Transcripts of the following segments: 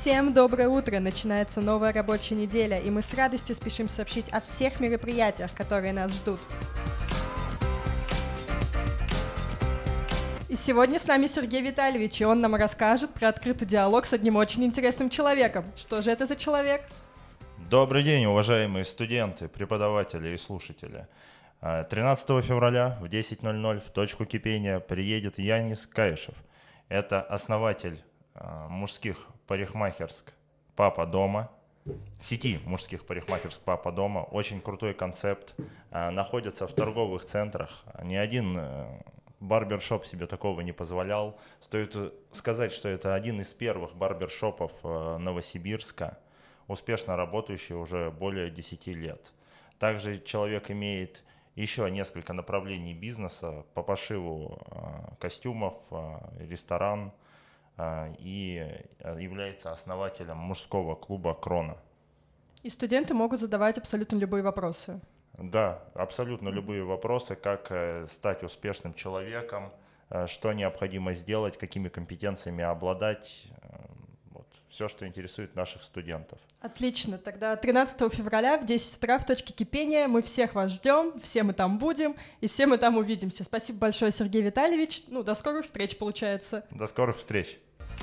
Всем доброе утро! Начинается новая рабочая неделя, и мы с радостью спешим сообщить о всех мероприятиях, которые нас ждут. И сегодня с нами Сергей Витальевич, и он нам расскажет про открытый диалог с одним очень интересным человеком. Что же это за человек? Добрый день, уважаемые студенты, преподаватели и слушатели. 13 февраля в 10:00 в точку кипения приедет Янис Каишев. Это основатель мужских парикмахерск «Папа дома», сети мужских парикмахерск «Папа дома». Очень крутой концепт. Находится в торговых центрах. Ни один барбершоп себе такого не позволял. Стоит сказать, что это один из первых барбершопов Новосибирска, успешно работающий уже более 10 лет. Также человек имеет еще несколько направлений бизнеса по пошиву костюмов, ресторан, и является основателем мужского клуба «Крона». И студенты могут задавать абсолютно любые вопросы. Да, абсолютно любые вопросы, как стать успешным человеком, что необходимо сделать, какими компетенциями обладать. Вот, все, что интересует наших студентов. Отлично, тогда 13 февраля в 10 утра в точке кипения мы всех вас ждем, все мы там будем и все мы там увидимся. Спасибо большое, Сергей Витальевич. До скорых встреч, получается. До скорых встреч.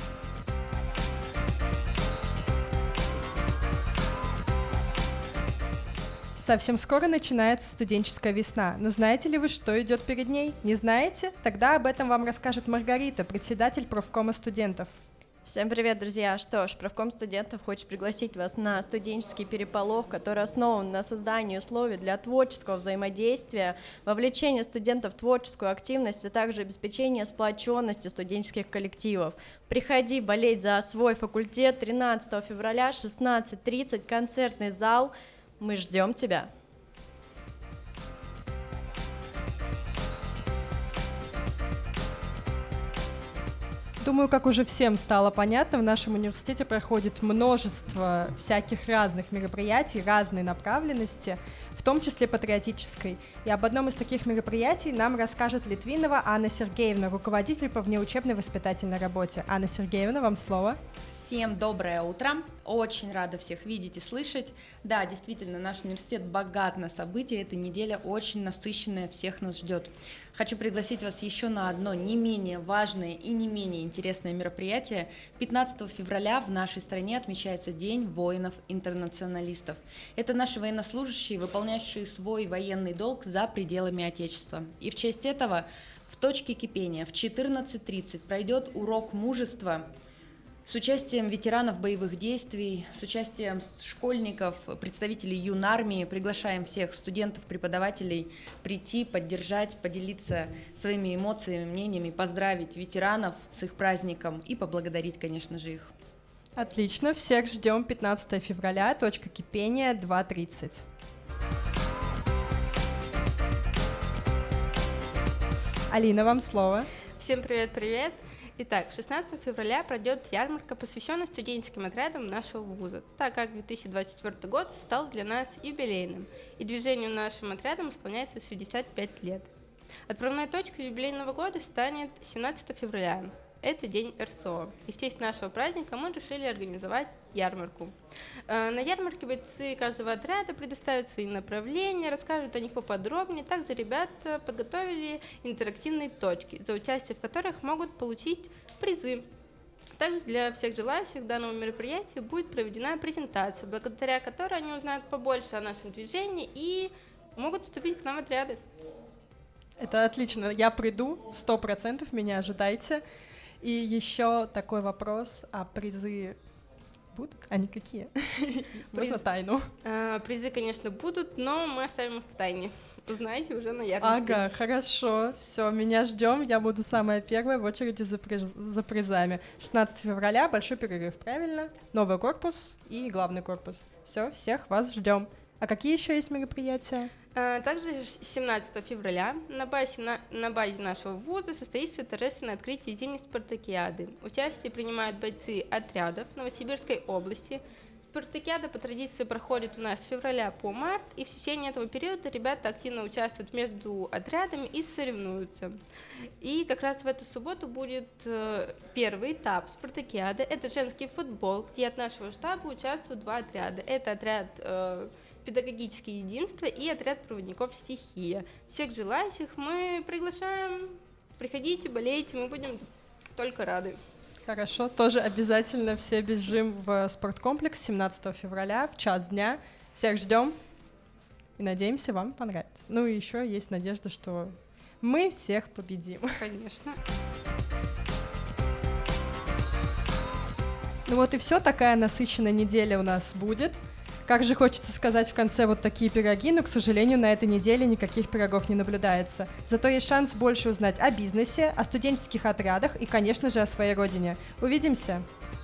Совсем скоро начинается студенческая весна, но знаете ли вы, что идет перед ней? Не знаете? Тогда об этом вам расскажет Маргарита, председатель профкома студентов. Всем привет, друзья! Что ж, профком студентов хочет пригласить вас на студенческий переполох, который основан на создании условий для творческого взаимодействия, вовлечения студентов в творческую активность, а также обеспечения сплоченности студенческих коллективов. Приходи болеть за свой факультет 13 февраля, 16:30, концертный зал. Мы ждем тебя! Думаю, как уже всем стало понятно, в нашем университете проходит множество всяких разных мероприятий, разной направленности, в том числе патриотической. И об одном из таких мероприятий нам расскажет Литвинова Анна Сергеевна, руководитель по внеучебной воспитательной работе. Анна Сергеевна, вам слово. Всем доброе утро. Очень рада всех видеть и слышать. Да, действительно, наш университет богат на события. Эта неделя очень насыщенная, всех нас ждет. Хочу пригласить вас еще на одно не менее важное и не менее интересное мероприятие. 15 февраля в нашей стране отмечается День воинов-интернационалистов. Это наши военнослужащие, выполняющие свой военный долг за пределами Отечества. И в честь этого в точке кипения в 14:30 пройдет урок мужества с участием ветеранов боевых действий, с участием школьников, представителей юнармии. Приглашаем всех студентов, преподавателей прийти, поддержать, поделиться своими эмоциями, мнениями, поздравить ветеранов с их праздником и поблагодарить, конечно же, их. Отлично, всех ждем 15 февраля, точка кипения, 2:30. Алина, вам слово. Всем привет-привет! Итак, 16 февраля пройдет ярмарка, посвященная студенческим отрядам нашего вуза, так как 2024 год стал для нас юбилейным, и движению нашим отрядам исполняется 65 лет. Отправной точкой юбилейного года станет 17 февраля. Это день РСО, и в честь нашего праздника мы решили организовать ярмарку. На ярмарке бойцы каждого отряда предоставят свои направления, расскажут о них поподробнее. Также ребята подготовили интерактивные точки, за участие в которых могут получить призы. Также для всех желающих данного мероприятия будет проведена презентация, благодаря которой они узнают побольше о нашем движении и могут вступить к нам в отряды. Это отлично, я приду, 100%, меня ожидайте. И еще такой вопрос, а призы будут? Они какие? Можно тайну? Призы, конечно, будут, но мы оставим их в тайне. Узнаете уже на ярмарке. Ага, хорошо, все, меня ждем, я буду самая первая в очереди за призами. 16 февраля, большой перерыв, правильно? Новый корпус и главный корпус. Все, всех вас ждем. А какие еще есть мероприятия? Также 17 февраля на базе нашего вуза состоится торжественное открытие зимней спартакиады. Участие принимают бойцы отрядов Новосибирской области, Спартакиада по традиции проходит у нас с февраля по март, и в течение этого периода ребята активно участвуют между отрядами и соревнуются. И как раз в эту субботу будет первый этап спартакиады. Это женский футбол, где от нашего штаба участвуют 2 отряда. Это отряд «Педагогическое единство» и отряд проводников «Стихия». Всех желающих мы приглашаем. Приходите, болейте, мы будем только рады. Хорошо, тоже обязательно все бежим в спорткомплекс 17 февраля в час дня. Всех ждем и надеемся, вам понравится. Ну и еще есть надежда, что мы всех победим. Конечно. Ну вот и все, такая насыщенная неделя у нас будет. Как же хочется сказать в конце вот такие пироги, но, к сожалению, на этой неделе никаких пирогов не наблюдается. Зато есть шанс больше узнать о бизнесе, о студенческих отрядах и, конечно же, о своей родине. Увидимся!